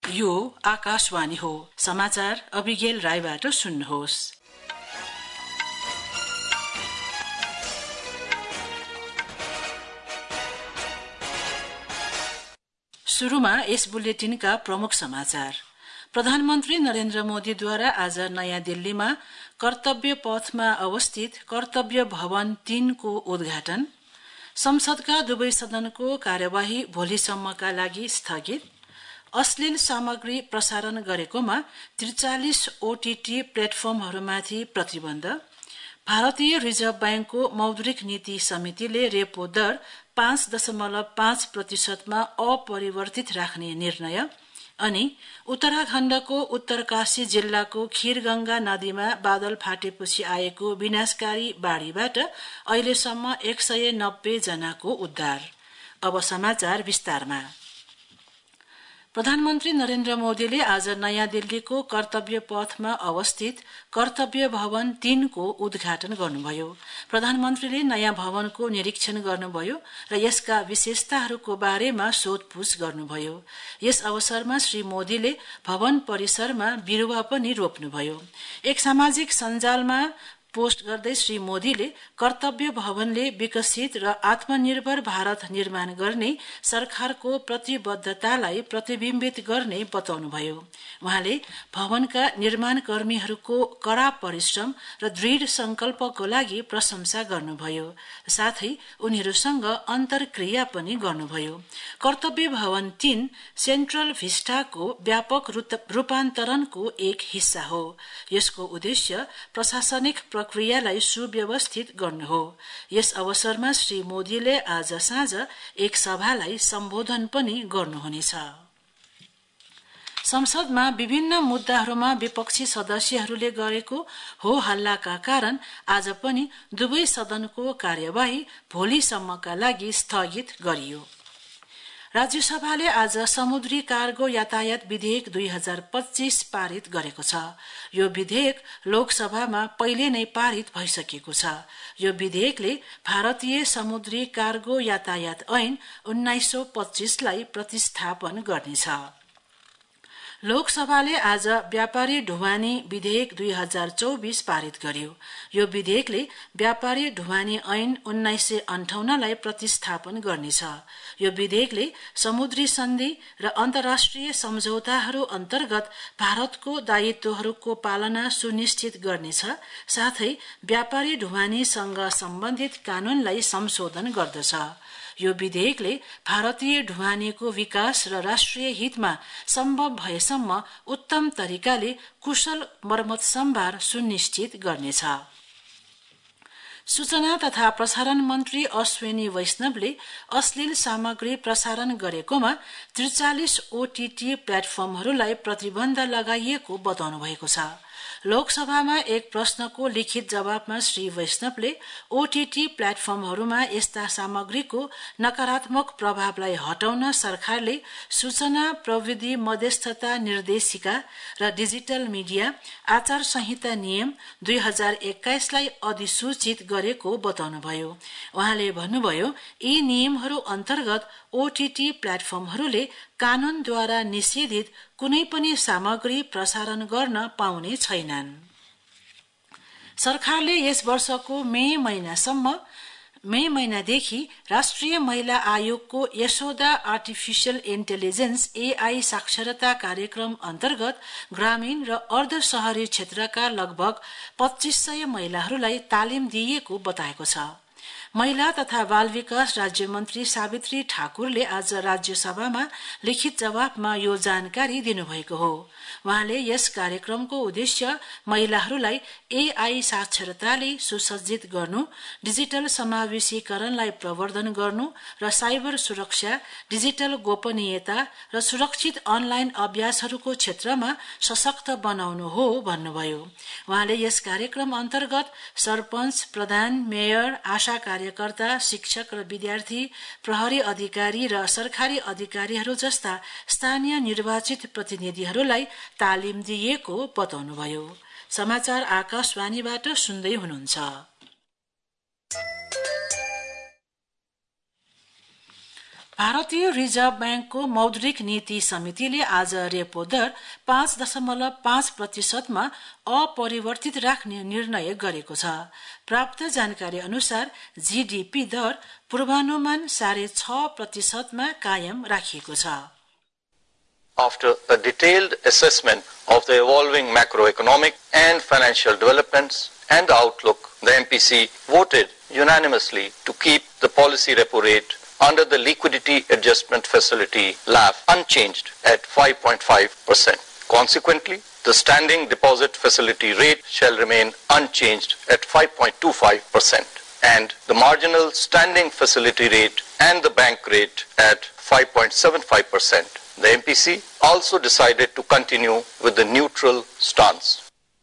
यो आकाशवाणी हो। समाचार अभिगेल राईबाट सुन्नुहोस्। सुरुमा यस बुलेटिनका प्रमुख समाचार। प्रधानमन्त्री नरेन्द्र मोदीद्वारा आज नयाँ दिल्लीमा कर्तव्य पथमा अवस्थित कर्तव्य भवन 3 को उद्घाटन, संसदका दुवै सदनको कार्यवाही भोलिसम्मका लागि स्थगित, अश्लील सामग्री प्रसारण गरेकोमा 43 ओटीटी प्लेटफर्महरूमाथि प्रतिबन्ध, भारतीय रिजर्भ बैंकको मौद्रिक नीति समितिले रेपो दर 5.5% मा अपरिवर्तित राख्ने निर्णय, अनि उत्तराखण्डको उत्तरकाशी जिल्लाको खीरगंगा नदीमा बादल फाटेपछि आएको विनाशकारी बाढ़ीबाट अहिलेसम्म 190 जनाको उद्धार। अब समाचार विस्तारमा। प्रधानमन्त्री नरेन्द्र मोदीले आज नयाँ दिल्लीको कर्तव्य पथमा अवस्थित कर्तव्य भवन 3 को उद्घाटन गर्नुभयो। प्रधानमन्त्रीले नयाँ भवनको निरीक्षण गर्नुभयो र यसका विशेषताहरूको बारेमा सोधपूछ गर्नुभयो। यस अवसरमा श्री मोदीले भवन परिसरमा बिरुवा पनि रोप्नुभयो। एक सामाजिक सञ्जालमा पोस्ट गर्दै श्री मोदीले कर्तव्य भवनले विकसित र आत्मनिर्भर भारत निर्माण गर्ने सरकारको प्रतिबद्धतालाई प्रतिबिम्बित गर्ने बताउनुभयो। उहाँले भवनका निर्माण कर्मीहरूको कड़ा परिश्रम र दृढ संकल्पको लागि प्रशंसा गर्नुभयो। साथै उनीहरूसँग अन्तर्क्रिया पनि गर्नुभयो। कर्तव्य भवन 3 सेन्ट्रल भिस्टाको व्यापक रूपान्तरणको एक हिस्सा हो। यसको उद्देश्य प्रशासनिक प्रक्रियालाई सुव्यवस्थित गर्नु हो। यस अवसरमा श्री मोदीले आज साँझ एक सभालाई सम्बोधन पनि गर्नुहुनेछ। संसदमा विभिन्न मुद्दाहरूमा विपक्षी सदस्यहरूले गरेको हो हल्लाका कारण आज पनि दुवै सदनको कार्यवाही भोलिसम्मका लागि स्थगित गरियो। राज्यसभाले आज समुद्री कार्गो यातायात विधेयक 2025 पारित गरेको छ। यो विधेयक लोकसभामा पहिले नै पारित भइसकेको छ। यो विधेयकले भारतीय समुद्री कार्गो यातायात ऐन 1925 लाई प्रतिस्थापन गर्नेछ। लोकसभाले आज व्यापारी ढुवानी विधेयक 2024 पारित गर्यो। यो विधेयकले व्यापारी ढुवानी ऐन 1958 लाई प्रतिस्थापन गर्नेछ। यो विधेयकले समुद्री सन्धि र अन्तर्राष्ट्रिय सम्झौताहरू अन्तर्गत भारतको दायित्वहरूको पालना सुनिश्चित गर्नेछ। साथै व्यापारी ढुवानीसँग सम्बन्धित कानूनलाई संशोधन गर्दछ। यो विधेयकले भारतीय ढुवानीको विकास र राष्ट्रिय हितमा सम्भव भएसम्म उत्तम तरिकाले कुशल मर्मत सम्भार सुनिश्चित गर्नेछ। सूचना तथा प्रसारण मन्त्री अश्विनी वैष्णवले अश्लील सामग्री प्रसारण गरेकोमा 43 ओटीटी प्लेटफर्महरूलाई प्रतिबन्ध लगाइएको बताउनु भएको छ। लोकसभामा एक प्रश्नको लिखित जवाबमा श्री वैष्णवले ओटीटी प्लेटफर्महरूमा यस्ता सामग्रीको नकारात्मक प्रभावलाई हटाउन सरकारले सूचना प्रविधि मध्यस्थता निर्देशिका र डिजिटल मिडिया आचार संहिता नियम 2021 लाई अधिसूचित गरेको बताउनुभयो। उहाँले भन्नुभयो, यी नियमहरू अन्तर्गत ओटीटी प्लेटफर्महरूले कानूनद्वारा निषेधित कुनै पनि सामग्री प्रसारण गर्न पाउने छैनन्। सरकारले यस वर्षको मे महिनादेखि राष्ट्रिय महिला आयोगको यशोदा आर्टिफिशियल इन्टेलिजेन्स AI साक्षरता कार्यक्रम अन्तर्गत ग्रामीण र अर्ध शहरी क्षेत्रका लगभग 2500 महिलाहरूलाई तालिम दिइएको बताएको छ। महिला तथा बाल विकास राज्य मन्त्री सावित्री ठाकुरले आज राज्यसभामा लिखित जवाफमा यो जानकारी दिनुभएको हो। उहाँले यस कार्यक्रमको उद्देश्य महिलाहरूलाई AI साक्षरताले सुसज्जित गर्नु, डिजिटल समावेशीकरणलाई प्रवर्धन गर्नु र साइबर सुरक्षा, डिजिटल गोपनीयता र सुरक्षित अनलाइन अभ्यासहरूको क्षेत्रमा सशक्त बनाउनु हो भन्नुभयो। उहाँले यस कार्यक्रम अन्तर्गत सरपञ्च, प्रधान, मेयर, आशा कार्यकर्ता, शिक्षक र विद्यार्थी, प्रहरी अधिकारी र सरकारी अधिकारीहरू जस्ता स्थानीय निर्वाचित प्रतिनिधिहरूलाई तालिम दिइएको बताउनुभयो। समाचार आकाशवाणीबाट सुन्दै हुनुहुन्छ। भारतीय रिजर्भ ब्याङ्कको मौद्रिक नीति समितिले आज रेपो दर 5.5% मा अपरिवर्तित राख्ने निर्णय गरेको छ। प्राप्त जानकारी अनुसार जीडीपी दर पूर्वानुमान 6.5% मा कायम राखिएको छ। After a detailed assessment of the evolving macroeconomic and financial developments and the outlook, the MPC voted unanimously to keep the policy repo rate under the Liquidity Adjustment Facility (LAF) unchanged at 5.5%. Consequently, the standing deposit facility rate shall remain unchanged at 5.25% and the marginal standing facility rate and the bank rate at 5.75%. The MPC also decided to continue with the neutral stance.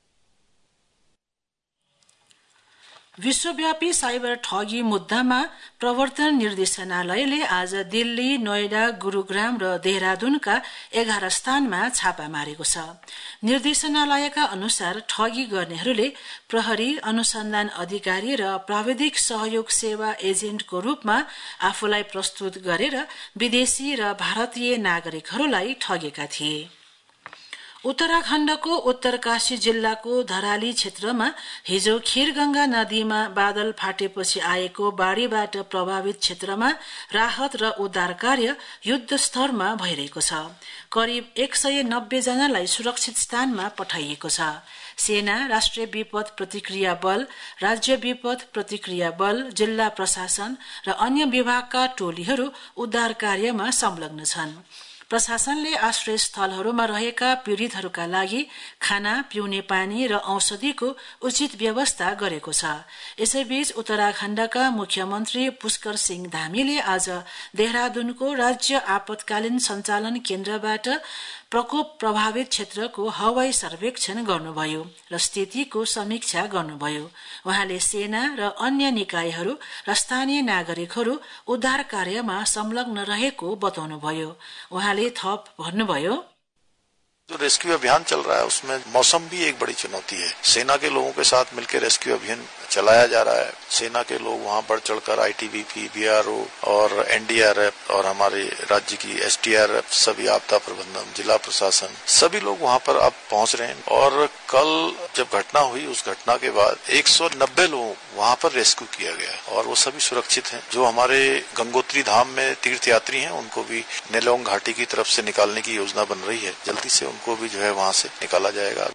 विश्वव्यापी cyber ठगी मुद्दामा प्रवर्तन निर्देशनालयले आज दिल्ली, नोएडा, गुरुग्राम र देहरादूनका 11 स्थानमा छापा मारेको छ। निर्देशनालयका अनुसार ठगी गर्नेहरूले प्रहरी, अनुसन्धान अधिकारी र प्राविधिक सहयोग सेवा एजेन्टको रूपमा आफूलाई प्रस्तुत गरेर विदेशी र भारतीय नागरिकहरूलाई ठगेका थिए। उत्तराखण्डको उत्तरकाशी जिल्लाको धराली क्षेत्रमा हिजो खीरगंगा नदीमा बादल फाटेपछि आएको बाढ़ीबाट प्रभावित क्षेत्रमा राहत र उद्धार कार्य युद्धस्तरमा भइरहेको छ। करिब 190 जनालाई सुरक्षित स्थानमा पठाइएको छ। सेना, राष्ट्रिय विपद प्रतिक्रिया बल, राज्य विपद प्रतिक्रिया बल, जिल्ला प्रशासन र अन्य विभागका टोलीहरू उद्धार कार्यमा संलग्न छन्। प्रशासनले आश्रय स्थलहरूमा रहेका पीड़ितहरूका लागि खाना, पिउने पानी र औषधिको उचित व्यवस्था गरेको छ। यसैबीच उत्तराखण्डका मुख्यमन्त्री पुष्कर सिंह धामीले आज देहरादूनको राज्य आपतकालीन सञ्चालन केन्द्रबाट प्रकोप प्रभावित क्षेत्रको हवाई सर्वेक्षण गर्नुभयो र स्थितिको समीक्षा गर्नुभयो। उहाँले सेना र अन्य निकायहरू र स्थानीय नागरिकहरू उद्धार कार्यमा संलग्न रहेको बताउनुभयो। उहाँले थप भन्नुभयो, जो रेस्क्यू अभियान चल रहा है उसमें मौसम भी एक बड़ी चुनौती है। सेना के लोगों के साथ मिलकर रेस्क्यू अभियान चलाया जा रहा है। सेना के लोग वहां बढ़ चढ़कर आईटीबीपी, बीआरओ और एनडीआरएफ और हमारे राज्य की एसडीआरएफ, सभी आपदा प्रबंधन, जिला प्रशासन, सभी लोग वहां पर अब पहुंच रहे हैं। और कल जब घटना हुई, उस घटना के बाद 190 लोग वहां पर रेस्क्यू किया गया और वो सभी सुरक्षित हैं। जो हमारे गंगोत्री धाम में तीर्थ यात्री हैं, उनको भी नेलोंग घाटी की तरफ से निकालने की योजना बन रही है। जल्दी से उनको भी जो है वहां से निकाला जाएगा।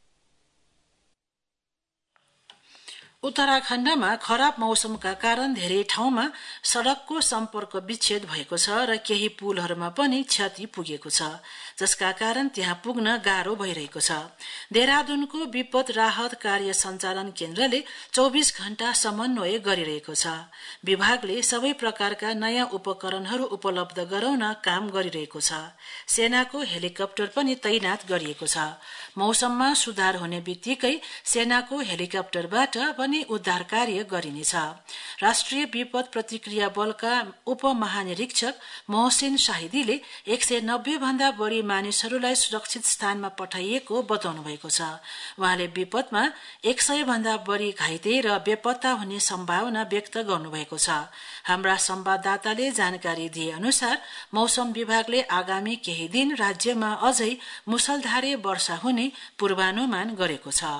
उत्तराखण्डमा खराब मौसमका कारण धेरै ठाउँमा सड़कको सम्पर्क विच्छेद भएको छ र केही पुलहरूमा पनि क्षति पुगेको छ, जसका कारण त्यहाँ पुग्न गाह्रो भइरहेको छ। देहरादूनको विपद राहत कार्य सञ्चालन केन्द्रले 24 घण्टा समन्वय गरिरहेको छ। विभागले सबै प्रकारका नयाँ उपकरणहरू उपलब्ध गराउन काम गरिरहेको छ। सेनाको हेलिकप्टर पनि तैनात गरिएको छ। मौसममा सुधार हुने बित्तिकै सेनाको हेलिकप्टरबाट पनि उद्धार कार्य गरिनेछ। राष्ट्रिय विपद प्रतिक्रिया बलका उपमहानिरीक्षक मोहसिन शाहिदीले 190 भन्दा बढ़ी मानिसहरूलाई सुरक्षित स्थानमा पठाइएको बताउनु भएको छ। उहाँले विपदमा 100 भन्दा बढ़ी घाइते र बेपत्ता हुने सम्भावना व्यक्त गर्नुभएको छ। हाम्रा संवाददाताले जानकारी दिए अनुसार मौसम विभागले आगामी केही दिन राज्यमा अझै मुसलधारे वर्षा हुने पूर्वानुमान गरेको छ।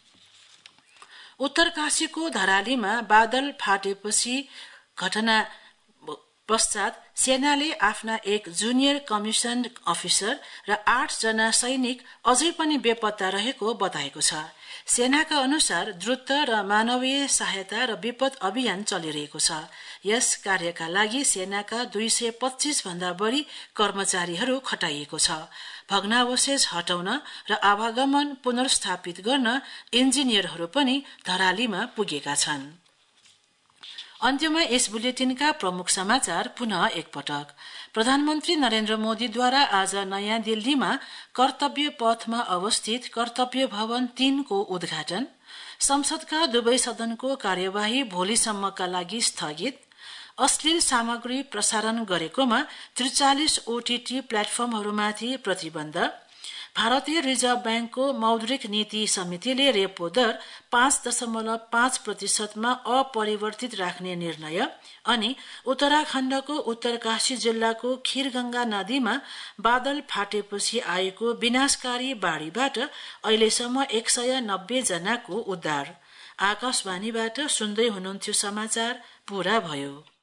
उत्तरकाशीको धरालीमा बादल फाटेपछि घटना पश्चात सेनाले आफ्ना एक जुनियर कमिसन अफिसर र 8 जना सैनिक अझै पनि बेपत्ता रहेको बताएको छ। सेनाका अनुसार द्रुत र मानवीय सहायता र विपद अभियान चलिरहेको छ। यस कार्यका लागि सेनाका 225 भन्दा बढ़ी कर्मचारीहरू खटाइएको छ। भग्नावशेष हटाउन र आवागमन पुनर्स्थापित गर्न इन्जिनियरहरू पनि धरालीमा पुगेका छन्। अन्त्यमा यस बुलेटिनका प्रमुख समाचार पुनः एकपटक। प्रधानमन्त्री नरेन्द्र मोदीद्वारा आज नयाँ दिल्लीमा कर्तव्य पथमा अवस्थित कर्तव्य भवन 3 को उद्घाटन, संसदका दुवै सदनको कार्यवाही भोलिसम्मका लागि स्थगित, अश्लील सामग्री प्रसारण गरेकोमा 43 ओटीटी प्लेटफर्महरूमाथि प्रतिबन्ध, भारतीय रिजर्भ ब्याङ्कको मौद्रिक नीति समितिले रेपो दर 5.5% मा अपरिवर्तित राख्ने निर्णय अनि उत्तराखण्डको उत्तरकाशी जिल्लाको खीरगंगा नदीमा बादल फाटेपछि आएको विनाशकारी बाढ़ीबाट अहिलेसम्म 190 जनाको उद्धार। आकाशवाणीबाट सुन्दै हुनुहुन्थ्यो समाचार पूरा भयो।